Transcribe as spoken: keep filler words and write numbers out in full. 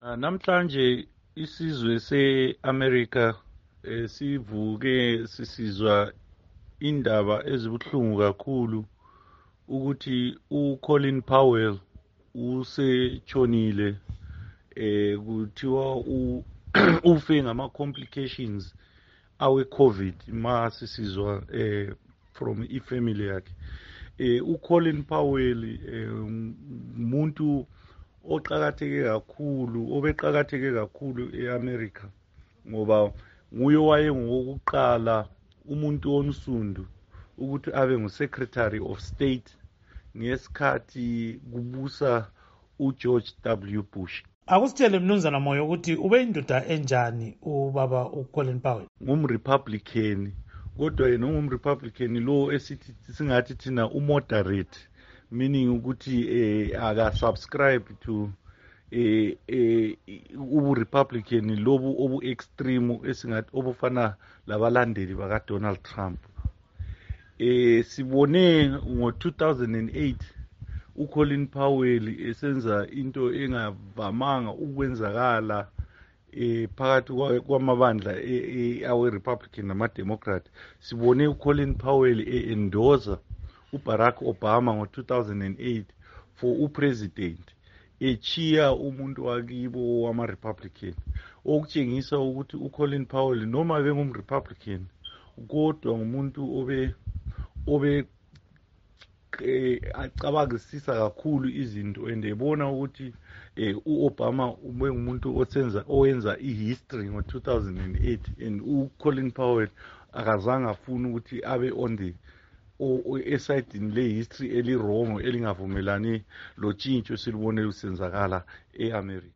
Namhlanje isizwe se-America eh, sivuke sisizwa indaba ezibuhlungu kakhulu ukuthi uColin Powell usetshonile eh kuthiwa ufe ngama complications awe COVID ma sisizwa eh from ifamily yakhe. eh uColin Powell eh, umuntu oqhakatheke kakhulu obeqhakatheke kakhulu eAmerica ngoba nguye wayengokuqala umuntu onsundu ukuthi abe nguSecretary of State ngesikhathi kubusa uGeorge W Bush. Akusitshele mnumzana Moyo ukuthi ube indoda enjani ubaba uColin Powell? NgumRepublican kodwa yena ungumRepublican lo esithi singathi thina umoderate, meaning ukuthi eh aka subscribe to eh eh ubu-Republican lobu obu extreme esingathi obufana labalandeli baka Donald Trump. eh sibone ngo two thousand eight uColin Powell esenza into engavamanga ukwenzakala eh phakathi kwamabandla awe Republican nama Democrat. Sibone uColin Powell e-endorse uBarack Obama ngo two thousand eight for upresident echiya umuntu wakibo wama Republican, okutshengisa ukuthi uColin Powell noma bengumRepublican kodwa ngumuntu obe obe eh acabangisisa kakhulu izinto and ebona ukuthi eh uObama ube ngumuntu osenza owenza ihistory ngo two thousand eight and uColin Powell akazange afuna ukuthi abe on the o esidini le history elirongo elingavumelani lo tshintsho silibone lusenzakala eAmerica.